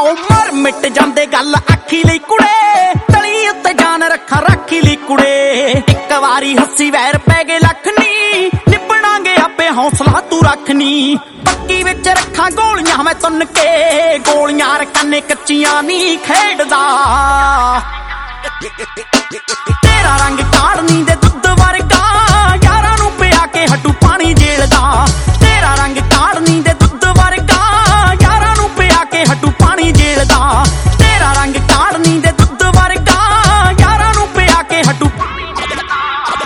ਆਓ ਮਰ ਮਿਟ ਜਾਂਦੇ ਗੱਲ ਆਖੀ ਲਈ ਕੁੜੇ, ਤਲੀ ਉੱਤੇ ਜਾਨ ਰੱਖਾਂ ਰਾਖੀ ਲਈ ਕੁੜੇ। ਇੱਕ ਵਾਰੀ ਹੱਸੀ ਵੈਰ ਪੈ ਗਏ ਲੱਖ ਨੀ, ਨਿਭਣਾਂਗੇ ਆਪੇ ਹੌਸਲਾ ਤੂੰ ਰੱਖਨੀ। ਪੱਕੀ ਵਿੱਚ ਰੱਖਾਂ ਗੋਲੀਆਂ ਮੈਂ ਤੁੰਨ ਕੇ, ਗੋਲੀਆਂ ਰਕਾਨੇ ਕੱਚੀਆਂ ਨੀ ਖੇਡਦਾ। ਤੇਰਾ ਰੰਗ ਕਾੜਨੀ ਦੇ ਦੁੱਧ ਵਰਗਾ, ਯਾਰਾਂ ਨੂੰ ਪਿਆ ਕੇ ਹਟੂ ਪਾਣੀ ਜੇਲ੍ਹ ਦਾ। ਤੇਰਾ ਰੰਗ ਕਾੜਨੀ ਦੇ ਦੁੱਧ ਵਰਗਾ, ਯਾਰਾਂ ਨੂੰ ਪਿਆ ਕੇ ਹਟੂ ਪਾਣੀ ਜੇਲ੍ਹ ਦਾ। ਤੇਰਾ ਰੰਗ ਕਾੜਨੀ ਦੇ ਦੁੱਧ ਵਰਗਾ, ਯਾਰਾਂ ਨੂੰ ਪਿਆ ਕੇ ਹਟੂ ਪਾਣੀ ਜੇਲ੍ਹ ਦਾ।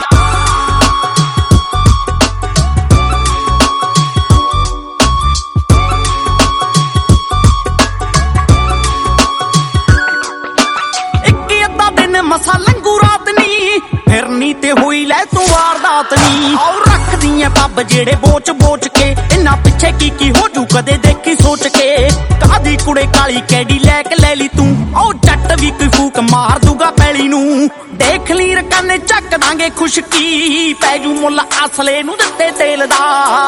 ਇੱਕ ਅੱਧਾ ਦਿਨ ਮਸਾ ਲੰਘੂ ਰਾਤ ਨੀ, ਫਿਰਨੀ ਤੇ ਹੋਈ ਲੈ ਤੂੰ ਵਾਰਦਾਤ ਨੀ। ਆਓ ਰੱਖਦੀ ਐ ਪੱਬ ਜਿਹੜੇ ਬੋਚ ਬੋਚ ਕੇ, ਇੰਨਾ ਪਿੱਛੇ ਕੀ ਹੋ ਜੂ ਕਦੇ ਦੇਖੀ ਸੋਚ ਕੇ। ਕਾਦੀ ਕੁੜੇ ਕਾਲੀ ਕੈਡੀ ਲੈ ਕੇ ਲੈ ਲਈ ਤੂੰ, ਆਓ ਜੱਟ ਵੀ ਕੋਈ ਫੂਕ ਮਾਰ ਦੂਗਾ ਪੈਲੀ ਨੂੰ। ਦੇਖ ਲਈ ਰਕਾਨੇ ਚੱਕ ਦਾਂਗੇ ਖੁਸ਼ਕੀ, ਪੈ ਜੂ ਮੁੱਲ ਅਸਲੇ ਨੂੰ ਦਿੱਤੇ ਤੇਲ ਦਾ।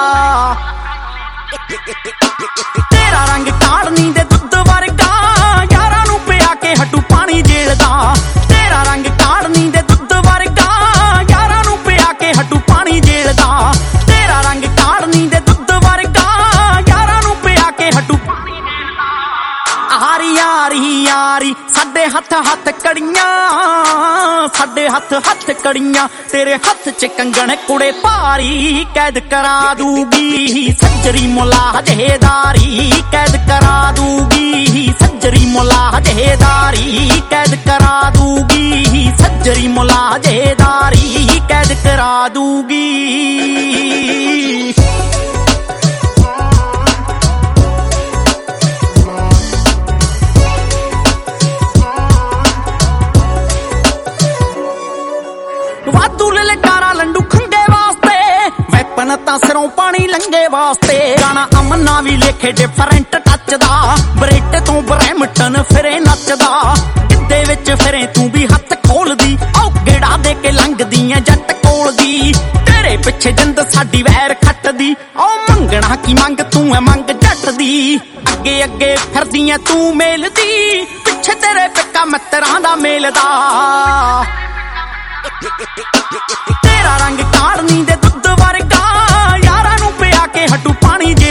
ਤੇਰਾ ਰੰਗ ਕਾੜਨੀ ਦੇ ਦੁੱਧ ਵਰਗਾ, ਯਾਰਾਂ ਨੂੰ ਪਿਆ ਕੇ ਹਟੂ ਪਾਣੀ ਜੇਲ੍ਹ ਦਾ। ਤੇਰਾ ਰੰਗ ਕਾੜਨੀ ਦੇ ਦੁੱਧ ਵਰਗਾ, ਯਾਰਾਂ ਨੂੰ ਪਿਆ ਕੇ ਹਟੂ ਪਾਣੀ ਜੇਲ੍ਹ ਦਾ। ਤੇਰਾ ਰੰਗ ਕਾੜਨੀ ਦੇ ਦੁੱਧ ਵਰਗਾ, ਯਾਰਾਂ ਨੂੰ ਪਿਆ ਕੇ ਹਟੂ ਪਾਣੀ ਜੇਲ੍ਹ ਦਾ। ਆਰੀ ਆਰੀ ਆਰੀ ਸਾਡੇ ਹੱਥ ਹੱਥ ਕੜੀਆਂ, ਸਾਡੇ ਹੱਥ ਹੱਥ ਕੜੀਆਂ। ਤੇਰੇ ਹੱਥ ਚ ਕੰਗਣ ਕੁੜੇ ਭਾਰੀ, ਕੈਦ ਕਰਾ ਦੂਗੀ ਸੱਜਰੀ ਮੁਲਾਹਜੇਦਾਰੀ। ਕੈਦ ਕਰਾ ਦੂਗੀ ਸੱਜਰੀ ਮੁਲਾਹਜੇਦਾਰੀ। ਕੈਦ ਕਰਾ ਦੂਗੀ ਸੱਜਰੀ ਮੁਲਾਹਜੇਦਾਰੀ। ਕੈਦ ਕਰਾ ਦੂਗੀ। ਵਾਧੂ ਲਲਕਾਰਾ ਲੰਡੂ ਖੰਗੇ ਵਾਸਤੇ, ਵੈਪਨ ਤਾਂ ਸਿਰੋਂ ਪਾਣੀ ਲੰਗੇ ਵਾਸਤੇ। ਗਾਣਾ ਅਮਨਾ ਵੀ ਲਿਖੇ ਡਿਫਰੈਂਟ ਟੱਚ ਦਾ, ਬਰੇਟ ਤੋਂ ਬਰੈਮਟਨ ਫਿਰੇ ਨੱਚਦਾ। ਗਿੱਧੇ ਵਿੱਚ ਫਿਰੇ ਤੂੰ ਵੀ ਹੱਥ ਖੋਲਦੀ, ਆਓ ਗੇੜਾ ਦੇ ਕੇ ਲੰਘਦੀ ਐ ਜੱਟ ਕੋਲ ਦੀ। ਤੇਰੇ ਪਿੱਛੇ ਜਿੰਦ ਸਾਡੀ ਵੈਰ ਖੱਟਦੀ, ਆਓ ਮੰਗਣਾ ਕੀ ਮੰਗ ਤੂੰ ਐ ਮੰਗ ਜੱਟ ਦੀ। ਅੱਗੇ ਅੱਗੇ ਫਿਰਦੀ ਐ ਤੂੰ ਮੇਲਦੀ, ਪਿੱਛੇ ਤੇਰੇ ਪਿੱਕਾ ਮਿੱਤਰਾਂ ਦਾ ਮੇਲਦਾ। ਤੇਰਾ ਰੰਗ ਕਾੜਨੀ ਦੇ ਦੁੱਧ ਵਰਗਾ, ਯਾਰਾਂ ਨੂੰ ਪਿਆ ਕੇ ਹਟੂ ਪਾਣੀ